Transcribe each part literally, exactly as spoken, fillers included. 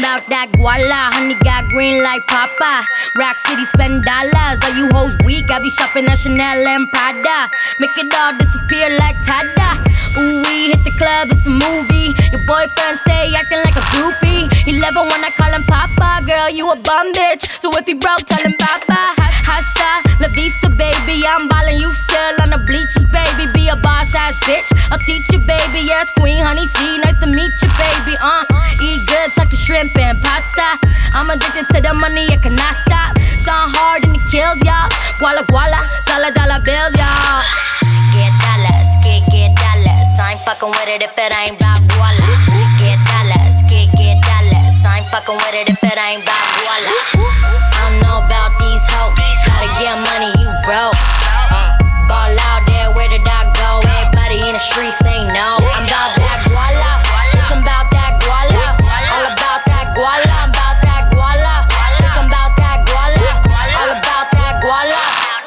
about that guala. Honey got green like Papa. Rack City spend dollars. Are you hoes weak? I be shopping at Chanel and Prada. Make it all disappear like Tada. Ooh, we hit the club, it's a movie. Your boyfriend stay acting like a groupie. He love it when I call him Papa. Girl, you a bum bitch, so if he broke, tell him Papa. Hasta la vista, baby. I'm ballin', you still on the bleachers, baby. Be a boss ass bitch. I'll teach you, baby. Yes, Queen Honey C, nice to meet you, baby. Uh, eat good, talking shrimp and pasta. I'm addicted to the money, I cannot stop. Gone hard and it kills y'all. Guala guala, dollar dollar bills, y'all. Get dollars, get get dollars. I ain't fucking with it if it ain't about guala. Get dollars, get get dollars. I ain't fucking with it if it ain't about guala. I don't know about these hoes. Gotta get money, you broke. Ball out there, where did I go? Everybody in the streets, they know I'm about that guala. Bitch, I'm about that guala. All about that guala. I'm about that guala. Bitch, I'm about that guala. All about that guala.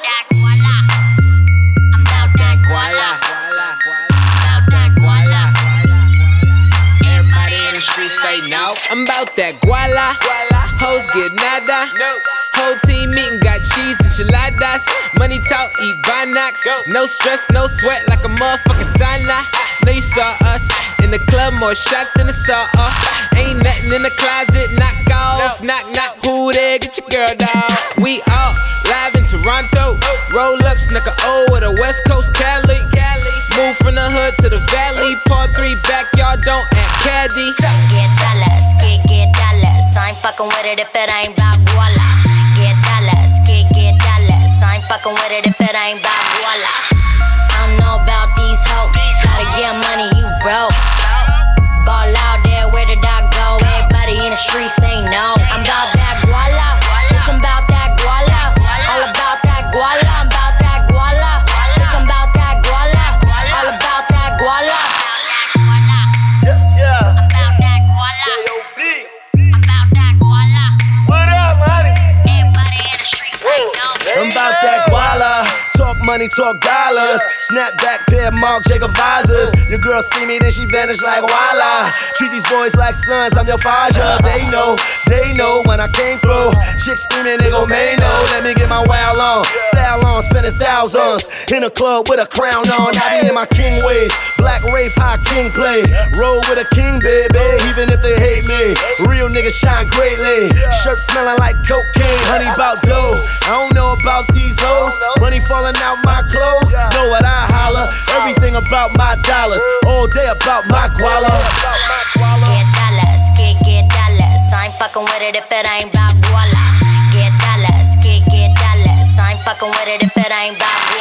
I'm about that guala. About that guala. Everybody in the streets, they know I'm about that guala. Hoes get nada. Whole team meeting, got cheese, enchiladas. Money talk, eat Vinox. No stress, no sweat, like a motherfucking sauna. Know you saw us in the club, more shots than a saw off. Ain't nothing in the closet, knock off. Knock, knock, who there? Get your girl, dawg. We all live in Toronto. Roll up, snuck a O with a West Coast Cali. Move from the hood to the valley. Part three, backyard, don't act caddy. Get dollars, get, get dollars. I ain't fucking with it if it ain't about guala. Get dollars, get, get dollars. I ain't fucking with it if it ain't about guala. I don't know about these hoes. Gotta get money, you broke. Ball out there, where did I go? Everybody in the streets, they know I'm about that guala. Bitch, I'm about that guala. All about that guala. I'm about that guala. Bitch, I'm about that guala. All about that guala. Yeah. I'm about that guala. J O B. I'm about that guala. What up, honey? Everybody in the streets, they know. I'm about that guala. Talk money, talk dollars. Snapback pair, Marc Jacob visors. Your girl see me, then she vanish like voila. Treat these boys like sons, I'm your father. They know, they know when I came through. Chicks screaming, they gon' may know. Let me get my wow on, style on, spending thousands. In a club with a crown on, I be in my king ways. Black Wraith, high king play. Roll with a king, baby, even if they hate me. Real niggas shine greatly. Shirt smelling like cocaine, honey bout dough. I don't know about these hoes, money falling out my clothes. Know what I holler? Everything about my dollars, all day about my guala. Get dollars, get, get dollars. I ain't fucking with it if it ain't about guala. Get dollars, get, get dollars. I ain't fucking with it if it ain't about